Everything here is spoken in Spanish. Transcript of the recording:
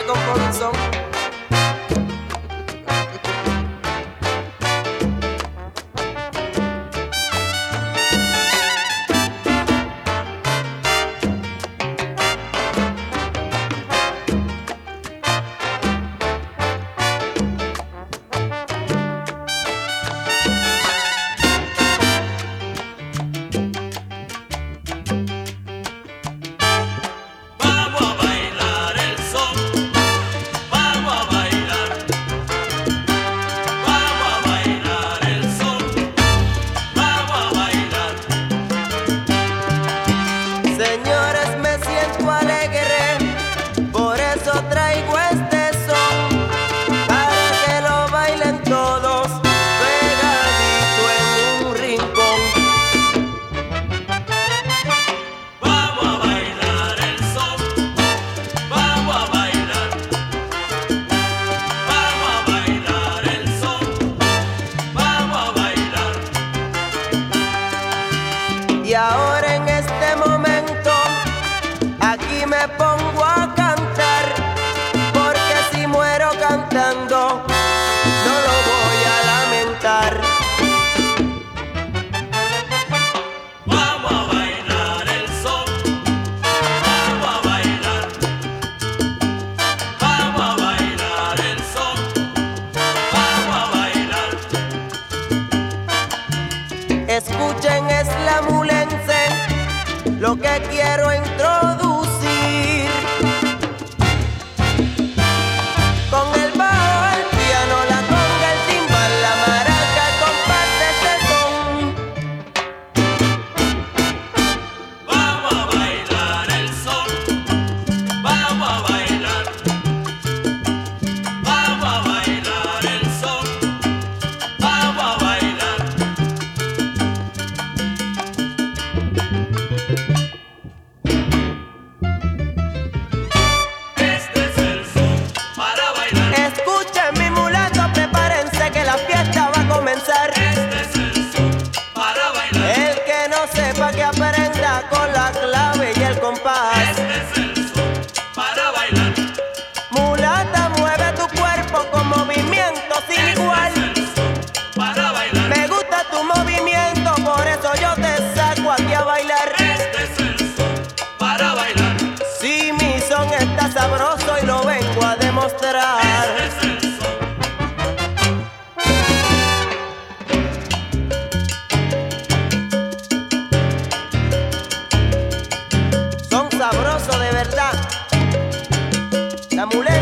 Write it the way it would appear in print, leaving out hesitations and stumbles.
se compone un son. Señores, me siento alegre, por eso traigo este son, para que lo bailen todos, pegadito en un rincón. Vamos a bailar el son, vamos a bailar. Vamos a bailar el son, vamos a bailar. Y ahora en este momento aquí me pongo a cantar, porque si muero cantando no lo voy a lamentar. Vamos a bailar el son, vamos a bailar. Vamos a bailar el son, vamos a bailar. Escuchen, es la mulense lo que quiero introducir. Con el bajo, el piano, la conga, el timbal, la maraca, el compás de este son. Vamos a bailar el son, vamos a bailar. Vamos a bailar el son, vamos a bailar. Este es el son para bailar. Escuchen mi mulato, prepárense que la fiesta va a comenzar. Este es el son para bailar. El que no sepa que aprenda con la clave y el compás. Este es el son para bailar. Mulata, mueve tu cuerpo con movimiento sin igual. Este es el son para bailar. Me gusta tu movimiento, por eso yo te saco aquí a bailar. Este es el son para bailar. Si mi son está sabroso y lo vengo a demostrar. Este es el son. Son sabrosos de verdad. La muleta